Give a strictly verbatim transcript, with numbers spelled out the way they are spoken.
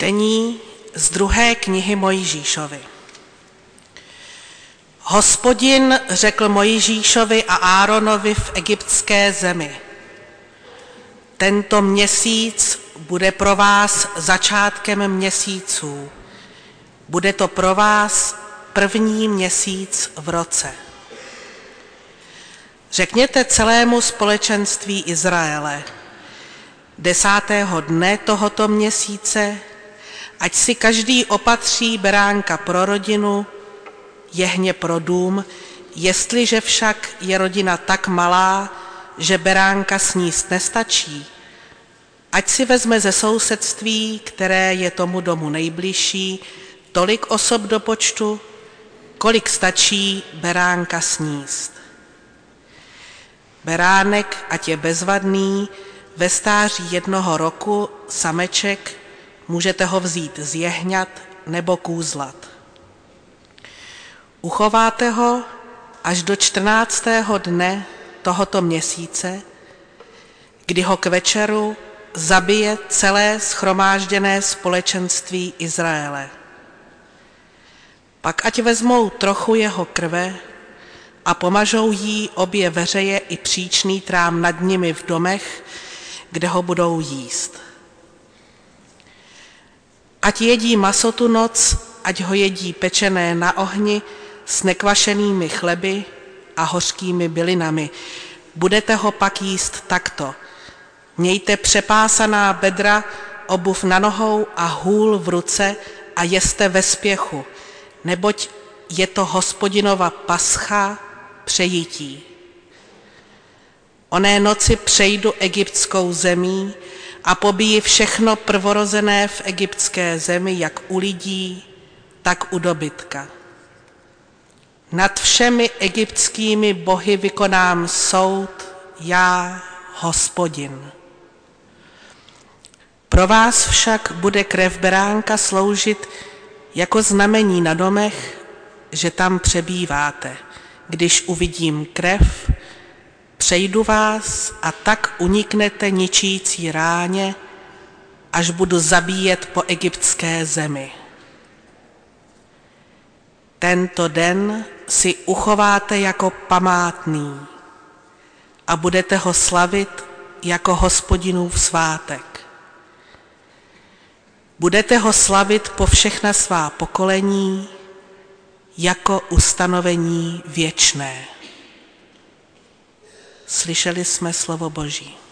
Čtení z druhé knihy Mojžíšovi. Hospodin řekl Mojžíšovi a Áronovi v egyptské zemi: tento měsíc bude pro vás začátkem měsíců. Bude to pro vás první měsíc v roce. Řekněte celému společenství Izraele: desátého dne tohoto měsíce ať si každý opatří beránka pro rodinu, jehně pro dům, jestliže však je rodina tak malá, že beránka sníst nestačí, ať si vezme ze sousedství, které je tomu domu nejbližší, tolik osob do počtu, kolik stačí beránka sníst. Beránek, ať je bezvadný, ve stáří jednoho roku, sameček, můžete ho vzít z jehňat nebo kůzlat. Uchováte ho až do čtrnáctého dne tohoto měsíce, kdy ho k večeru zabije celé shromážděné společenství Izraele. Pak ať vezmou trochu jeho krve a pomažou jí obě veřeje i příčný trám nad nimi v domech, kde ho budou jíst. Ať jedí maso tu noc, ať ho jedí pečené na ohni s nekvašenými chleby a hořkými bylinami. Budete ho pak jíst takto. Mějte přepásaná bedra, obuv na nohou a hůl v ruce a jeste ve spěchu, neboť je to Hospodinova pascha, přejítí. Oné noci přejdu egyptskou zemí a pobiji všechno prvorozené v egyptské zemi, jak u lidí, tak u dobytka. Nad všemi egyptskými bohy vykonám soud, já, Hospodin. Pro vás však bude krev beránka sloužit jako znamení na domech, že tam přebýváte. Když uvidím krev, přejdu vás a tak uniknete ničící ráně, až budu zabíjet po egyptské zemi. Tento den si uchováte jako památný a budete ho slavit jako Hospodinův svátek. Budete ho slavit po všechna svá pokolení jako ustanovení věčné. Slyšeli jsme slovo Boží.